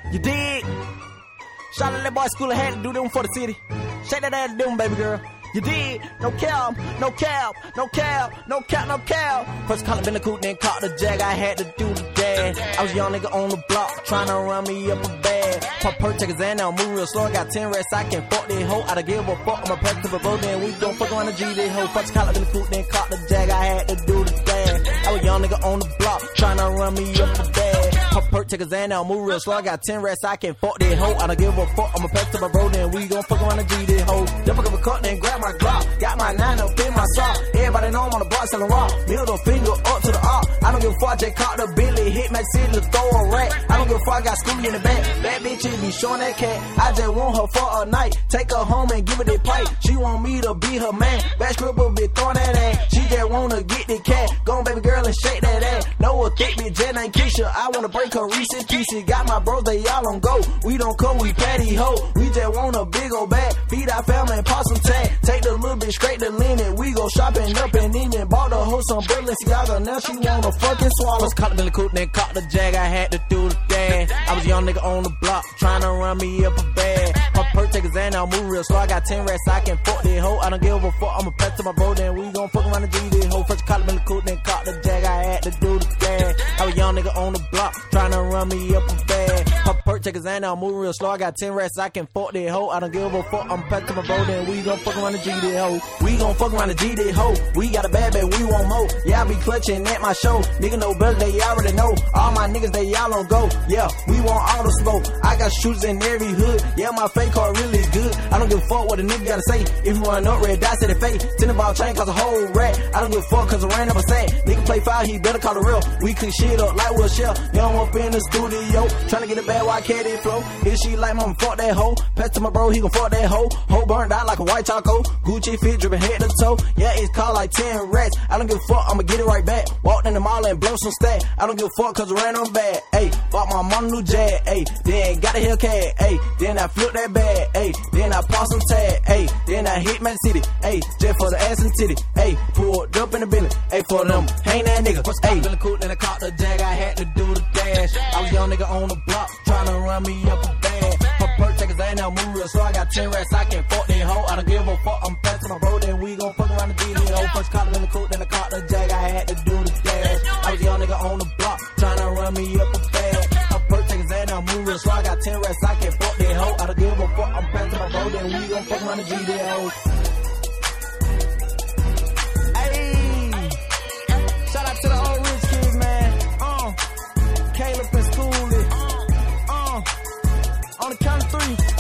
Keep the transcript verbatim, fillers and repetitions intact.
You dig? Shout out that boy School had to do them for the city. Shake that ass to them, baby girl. You did, no cap, no cap, no cap, no cap, no cap. First call it been the coupe, then caught the jag, I had to do the dash. I was a young nigga on the block, tryna run me up a bag. Pop per checkers and now move real slow, I got ten racks, I can fuck this hoe. I don't give a fuck, I'm a press to the road, then we gon' fuck around the G, this hoe. First call it been the coupe, then caught the jag, I had to do the dash. I was a young nigga on the block, tryna run me up a bag. Pop per checkers and now move real slow, I got ten racks, I can fuck this hoe. I don't give a fuck, I'm a press to the road, then we gon' fuck around the G, this hoe. Then fuck up a cut, then grab my Glock. Got my nine up in my sock. Everybody know I'm on the block selling rock. Middle finger up to the op. I don't give a fuck, just caught the Billy. Hit Mac City to throw a rat. I don't give a fuck, I got Scooby in the back. Bad bitch, be showing that cat. I just want her for a night. Take her home and give her that pipe. She want me to be her man. Bad scribble be throwing that ass. She just wanna get the cat. Go on, baby girl, and shake that ass. Know a thick bitch, Jen ain't Keisha. I wanna break her recent pieces. Got my bros, they all on go. We don't come, we patty ho. We just want a big old bag. Feed our family and pop some tag. Take the little bitch straight to linen. We go shopping up and even bought the hoe some Balenciaga. Now she wanna fucking swallow. Was caught in the coupe, then caught the jag. I had to do the dash. I was a young nigga on the block, tryna run me up a bag. My per takers and I'll move real slow. I got ten racks, I can fuck this hoe. I don't give a fuck, I'ma press to my bro, then we gon' fuck around the G. This hoe first caught in the coupe, then caught the jag. I had to do the dash. I was a young nigga on the block, tryna run me up a bag. My per takers and I'll move real slow. I got ten racks, I can fuck this hoe. I don't give a fuck, I'ma press to my bro, then we gon' fuck around the G. This hoe. We gon' fuck around the G. This hoe. We got a bad bad, we want more. Yeah, I be clutching at my show. Nigga know better, they already know. All my niggas, they all on go. Yeah, we want all the smoke. I got shooters in every hood. Yeah, my fake car really good. I don't give a fuck what a nigga gotta say. If you run up, red dots at the face. Ten ball chain cause a whole rat. I don't give a fuck cause I ran up a sack. Nigga play foul, he better call the real. We cook shit up like we'll shell. Young up in the studio. Tryna get a bad white cat it flow. If she like mama, fuck that hoe. Pass to my bro, he gon' fuck that hoe. Hoe burned out like a white taco. Gucci fit dripping head to toe. Yeah, it's called like ten rats. I don't give a fuck, I'ma get it right back. Walked in the mall and blow some stack. I don't give a fuck cause I ran on bad. Ayy, bought my mom a new Jag. Ayy, then got a Hellcat. Ayy, then I flipped that bag. Ayy, then I paused some tag. Ayy, then I hit Man City. Ayy, just for the ass and titty. Ayy, pulled up in the building. Ayy, for them, hang that nigga. Ayy, feeling cool, then I caught the Jag. I had to do the dash. I was a young nigga on the block, tryna run me up a bag. Pop per checkers, ain't no move real, so I got ten racks. I can fuck that hoe. I don't give a fuck, I'm passing my bro, then we gon' fuck around the D D O. First caught it in the coop, then I caught the Jag. I had to do the dash. I was a young nigga on the block, tryna run me up a bag. Pop per checkers, ain't no move real, so I got ten racks. I can fuck that hoe. I don't give a fuck, I'm passing my bro, then we gon' fuck around the G D O. Ayy, shout out to the old rich kids, man. Uh, Caleb and Schoolie. Uh, on the count of three.